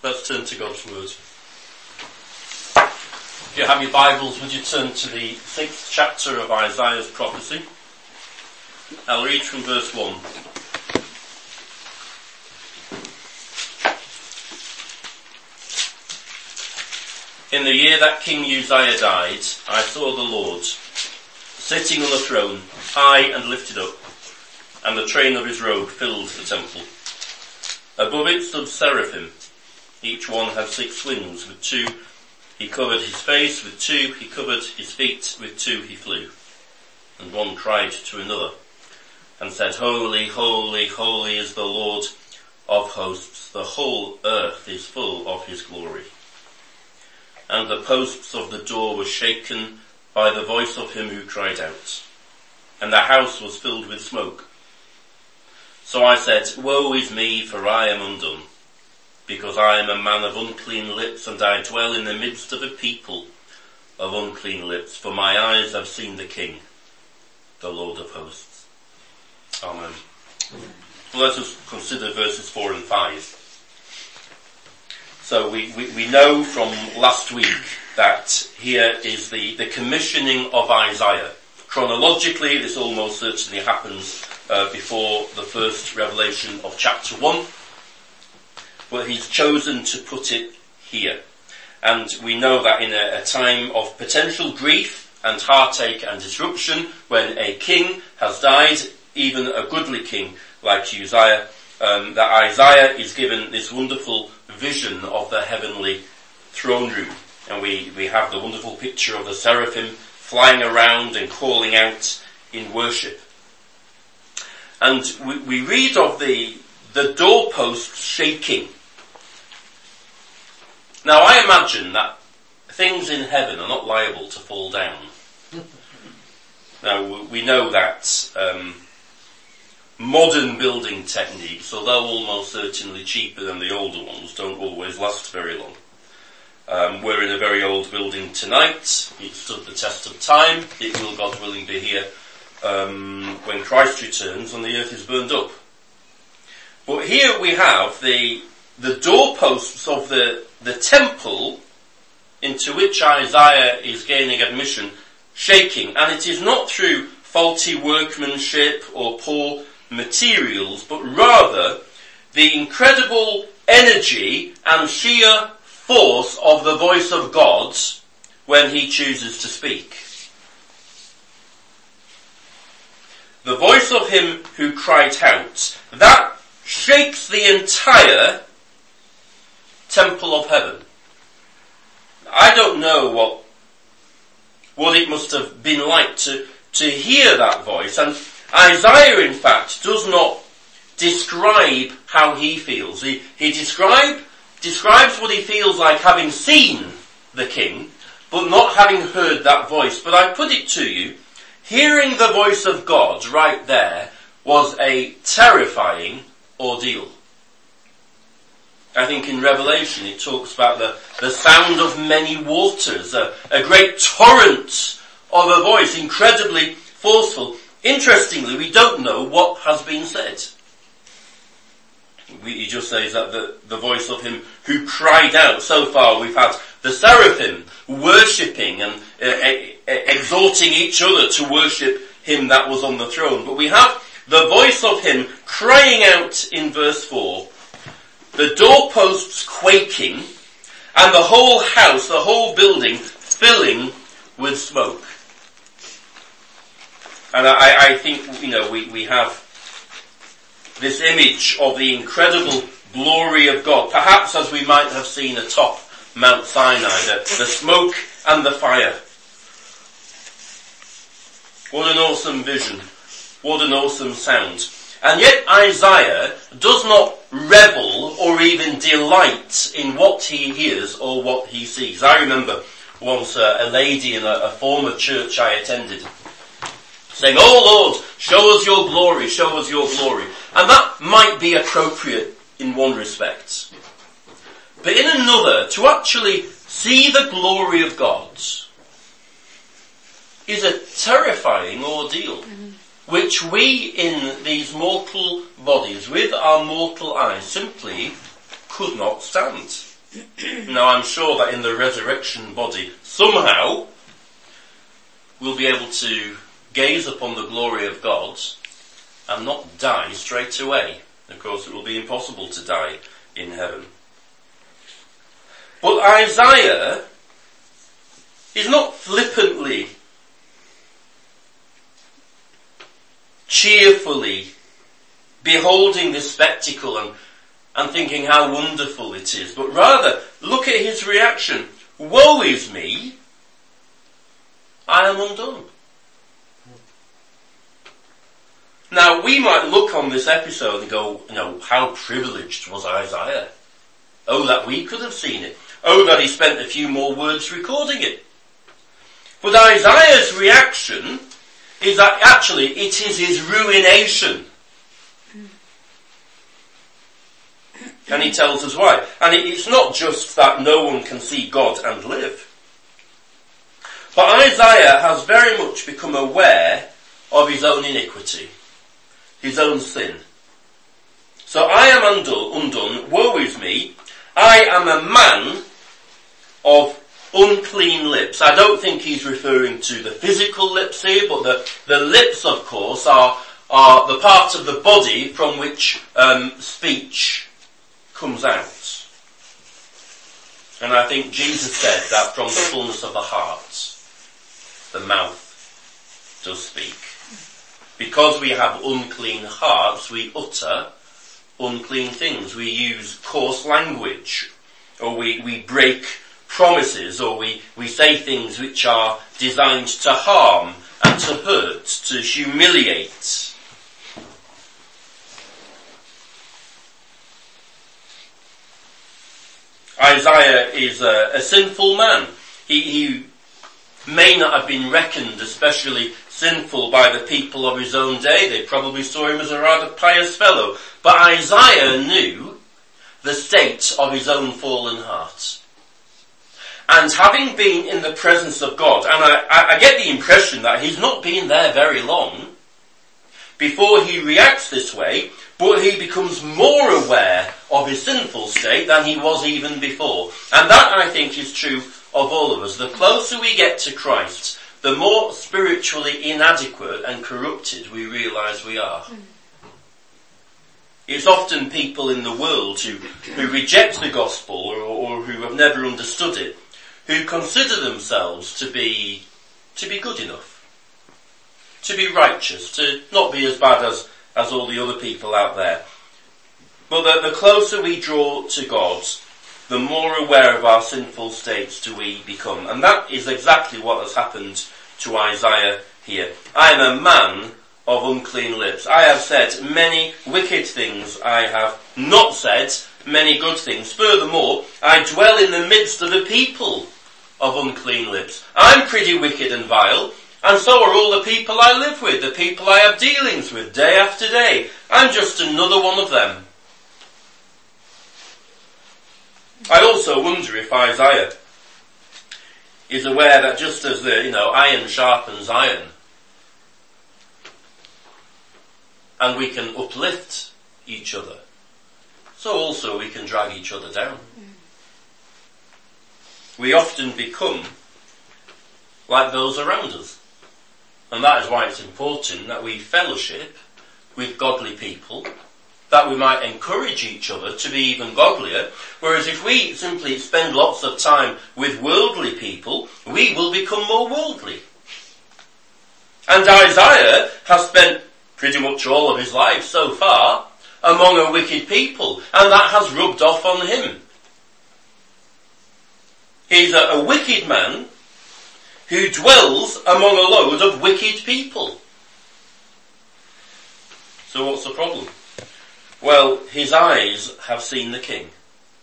Let's turn to God's Word. If you have your Bibles, would you turn to the 6th chapter of Isaiah's prophecy? I'll read from verse 1. In the year that King Uzziah died, I saw the Lord, sitting on the throne, high and lifted up, and the train of his robe filled the temple. Above it stood seraphim. Each one had 6 wings. With 2 he covered his face, with 2 he covered his feet, with 2 he flew. And one cried to another, and said, Holy, holy, holy is the Lord of hosts. The whole earth is full of his glory. And the posts of the door were shaken by the voice of him who cried out, and the house was filled with smoke. So I said, Woe is me, for I am undone, because I am a man of unclean lips, and I dwell in the midst of a people of unclean lips, for my eyes have seen the King, the Lord of hosts. Amen. Well, let us consider verses 4 and 5. So we know from last week that here is the commissioning of Isaiah. Chronologically, this almost certainly happens before the first revelation of chapter 1. But he's chosen to put it here. And we know that in a time of potential grief and heartache and disruption, when a king has died, even a goodly king like Uzziah, that Isaiah is given this wonderful vision of the heavenly throne room. And we have the wonderful picture of the seraphim flying around and calling out in worship. And we read of the doorposts shaking. Now I imagine that things in heaven are not liable to fall down. Now we know that modern building techniques, although almost certainly cheaper than the older ones, don't always last very long. We're in a very old building tonight. It stood the test of time. It will, God willing, be here when Christ returns and the earth is burned up. But here we have the doorposts of the temple into which Isaiah is gaining admission shaking. And it is not through faulty workmanship or poor materials, but rather the incredible energy and sheer force of the voice of God when he chooses to speak. The voice of him who cried out, that shakes the entire temple of heaven. I don't know what it must have been like to hear that voice. And Isaiah, in fact, does not describe how he feels. He describes what he feels like having seen the king, but not having heard that voice. But I put it to you, hearing the voice of God right there was a terrifying ordeal. I think in Revelation it talks about the sound of many waters, a great torrent of a voice, incredibly forceful. Interestingly, we don't know what has been said. He just says that the voice of him who cried out. So far we've had the seraphim worshipping and exhorting each other to worship him that was on the throne. But we have the voice of him crying out in verse 4, the doorposts quaking, and the whole house, the whole building filling with smoke. And I think, we have this image of the incredible glory of God, perhaps as we might have seen atop Mount Sinai, the smoke and the fire. What an awesome vision. What an awesome sound. And yet Isaiah does not revel or even delight in what he hears or what he sees. I remember once a lady in a former church I attended saying, "Oh Lord, show us your glory, show us your glory." And that might be appropriate in one respect. But in another, to actually see the glory of God is a terrifying ordeal, which we in these mortal bodies, with our mortal eyes, simply could not stand. Now I'm sure that in the resurrection body, somehow, we'll be able to gaze upon the glory of God and not die straight away. Of course, it will be impossible to die in heaven. But Isaiah is not flippantly, cheerfully beholding this spectacle and thinking how wonderful it is, but rather look at his reaction. Woe is me, I am undone. Now, we might look on this episode and go, how privileged was Isaiah? Oh, that we could have seen it. Oh, that he spent a few more words recording it. But Isaiah's reaction is that actually it is his ruination. And he tells us why. And it's not just that no one can see God and live. But Isaiah has very much become aware of his own iniquity, his own sin. So I am undone, woe is me, I am a man of unclean lips. I don't think he's referring to the physical lips here, but the lips, of course, are the part of the body from which speech comes out. And I think Jesus said that from the fullness of the heart, the mouth does speak. Because we have unclean hearts, we utter unclean things. We use coarse language, or we break promises, or we say things which are designed to harm and to hurt, to humiliate. Isaiah is a sinful man. He may not have been reckoned especially sinful by the people of his own day. They probably saw him as a rather pious fellow. But Isaiah knew the state of his own fallen heart. And having been in the presence of God, and I get the impression that he's not been there very long before he reacts this way, but he becomes more aware of his sinful state than he was even before. And that, I think, is true of all of us. The closer we get to Christ, the more spiritually inadequate and corrupted we realise we are. It's often people in the world who reject the gospel or who have never understood it, who consider themselves to be good enough, to be righteous, to not be as bad as all the other people out there. But the closer we draw to God, the more aware of our sinful states do we become. And that is exactly what has happened to Isaiah here. I am a man of unclean lips. I have said many wicked things. I have not said many good things. Furthermore, I dwell in the midst of a people of unclean lips. I'm pretty wicked and vile, and so are all the people I live with, the people I have dealings with day after day. I'm just another one of them. I also wonder if Isaiah is aware that just as iron sharpens iron, and we can uplift each other, so also we can drag each other down. We often become like those around us. And that is why it's important that we fellowship with godly people, that we might encourage each other to be even godlier. Whereas if we simply spend lots of time with worldly people, we will become more worldly. And Isaiah has spent pretty much all of his life so far among a wicked people, and that has rubbed off on him. He's a wicked man who dwells among a load of wicked people. So what's the problem? Well, his eyes have seen the king.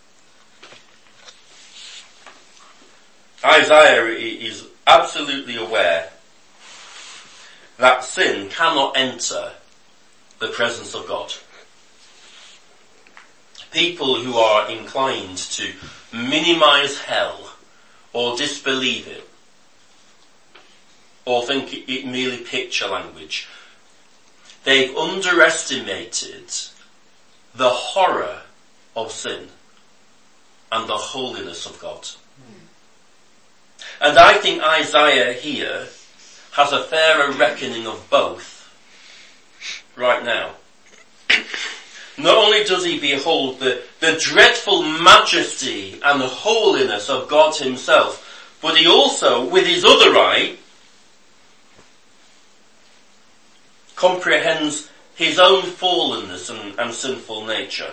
Isaiah is absolutely aware that sin cannot enter the presence of God. People who are inclined to minimize hell or disbelieve it, or think it merely picture language, they've underestimated the horror of sin. and the holiness of God. And I think Isaiah here has a fairer reckoning of both right now. Not only does he behold the dreadful majesty and the holiness of God himself, but he also, with his other eye, comprehends his own fallenness and sinful nature.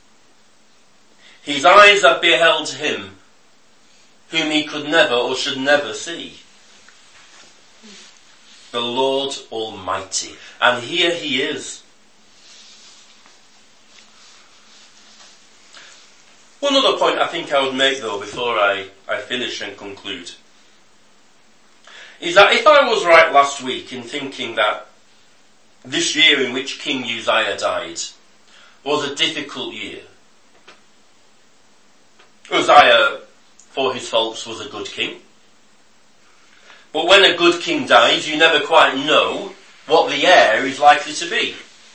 His eyes have beheld him whom he could never or should never see. The Lord Almighty. And here he is. One other point I think I would make though before I finish and conclude is that if I was right last week in thinking that this year in which King Uzziah died was a difficult year. Uzziah, for his faults, was a good king. But when a good king dies, you never quite know what the heir is likely to be.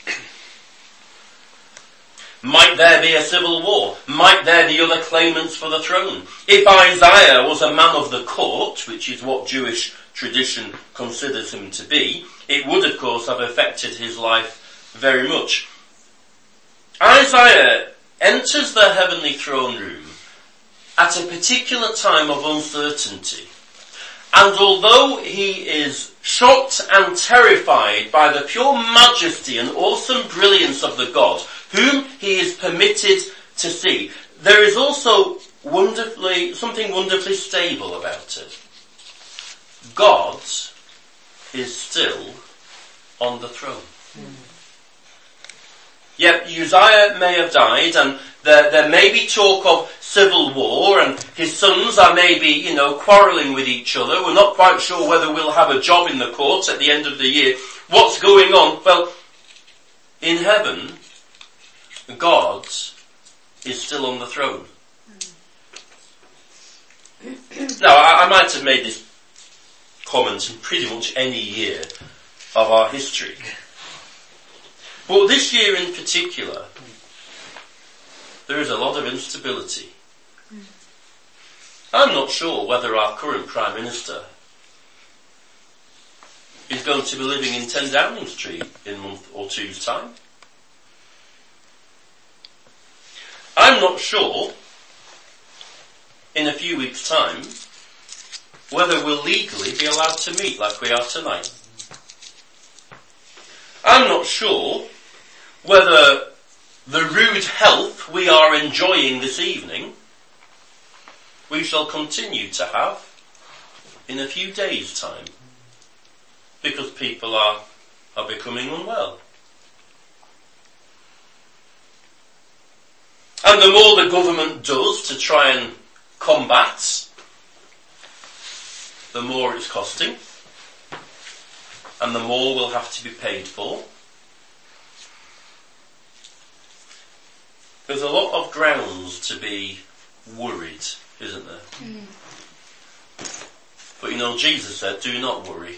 Might there be a civil war? Might there be other claimants for the throne? If Isaiah was a man of the court, which is what Jewish tradition considers him to be, it would of course have affected his life very much. Isaiah enters the heavenly throne room at a particular time of uncertainty. And although he is shocked and terrified by the pure majesty and awesome brilliance of the God whom he is permitted to see, there is also something wonderfully stable about it. God is still on the throne. Yet Uzziah may have died, and there may be talk of civil war, and his sons are maybe, quarrelling with each other. We're not quite sure whether we'll have a job in the courts at the end of the year. What's going on? Well, in heaven, God is still on the throne. Now, I might have made this comment in pretty much any year of our history. But this year in particular, there is a lot of instability. I'm not sure whether our current Prime Minister is going to be living in 10 Downing Street in a month or two's time. I'm not sure, in a few weeks' time, whether we'll legally be allowed to meet like we are tonight. I'm not sure whether the rude health we are enjoying this evening we shall continue to have in a few days' time, because people are becoming unwell. And the more the government does to try and combat, the more it's costing, and the more will have to be paid for. There's a lot of grounds to be worried, isn't there? But Jesus said, do not worry.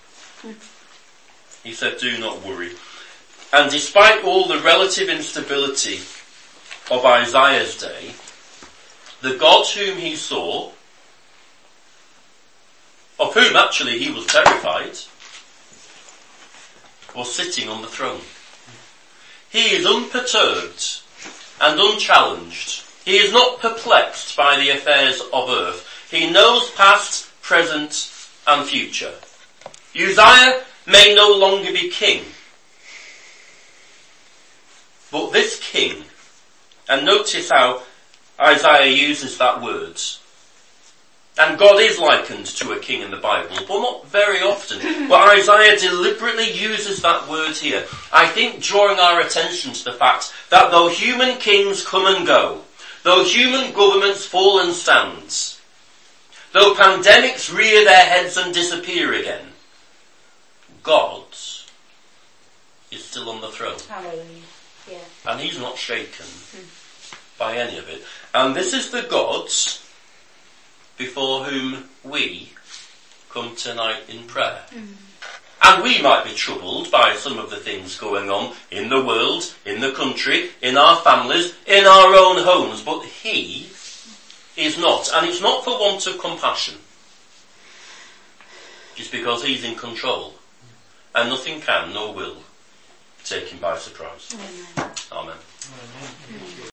He said, do not worry. And despite all the relative instability of Isaiah's day, the God whom he saw, of whom actually he was terrified, was sitting on the throne. He is unperturbed and unchallenged. He is not perplexed by the affairs of earth. He knows past, present, and future. Uzziah may no longer be king, but this king, and notice how Isaiah uses that word. And God is likened to a king in the Bible, but not very often. But Isaiah deliberately uses that word here, I think drawing our attention to the fact that though human kings come and go, though human governments fall and stand, though pandemics rear their heads and disappear again, God is still on the throne. Hallelujah. Yeah. And he's not shaken by any of it. And this is the God before whom we come tonight in prayer. And we might be troubled by some of the things going on in the world, in the country, in our families, in our own homes, but he is not. And it's not for want of compassion. It's because he's in control. And nothing can, nor will, take him by surprise. Amen. Amen. Amen.